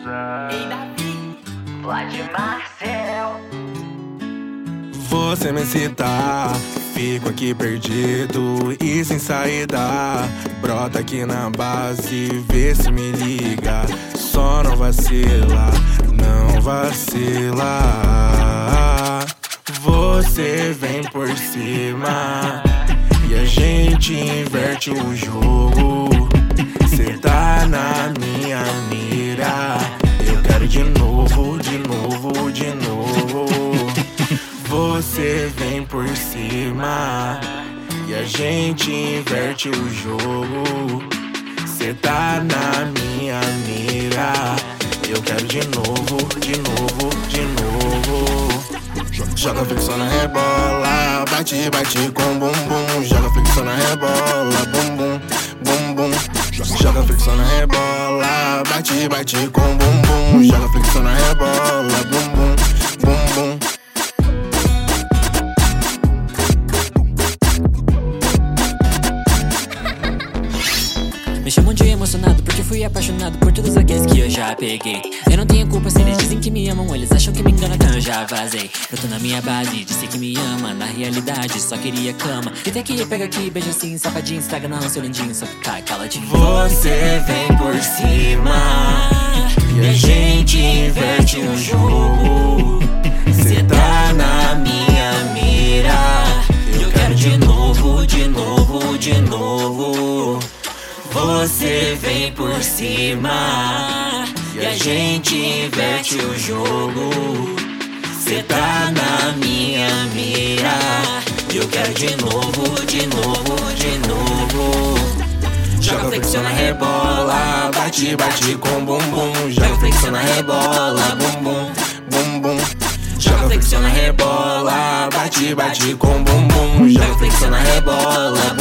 Ei, Davi, Vlad Marcel. Você me excita, fico aqui perdido e sem saída. Brota aqui na base, vê se me liga. Só não vacila, não vacila. Você vem por cima e a gente inverte o jogo. Cê tá na minha mira, eu quero de novo, de novo, de novo. Você vem por cima e a gente inverte o jogo. Cê tá na minha mira, eu quero de novo, de novo, de novo. Joga flexão na rebola, bate, bate com bumbum. Joga flexão na rebola, bumbum, bumbum. Joga flexão na rebola, bate, bate com bumbum. Joga flexão na rebola, bumbum, bumbum. Me chamam de emocionado porque fui apaixonado por todos aqueles que eu já peguei. Eu não tenho culpa se eles dizem que me amam, eles acham que me enganam, então eu já vazei. Eu tô na minha base, disse que me ama, na realidade só queria cama. E tem que pega aqui, beija assim, safadinho, estraga não, seu lindinho, só ficar caladinho. Você vem por cima e a gente inverte o jogo. Cê tá na minha mira, eu quero de novo, de novo, de novo. Você vem por cima e a gente inverte o jogo. Cê tá na minha mira, eu quero de novo, de novo, de novo. Joga flexão na rebola, bate, bate com bumbum. Joga flexão na rebola, bumbum, bumbum. Joga flexão na rebola, bate, bate com bumbum. Joga flexão na rebola,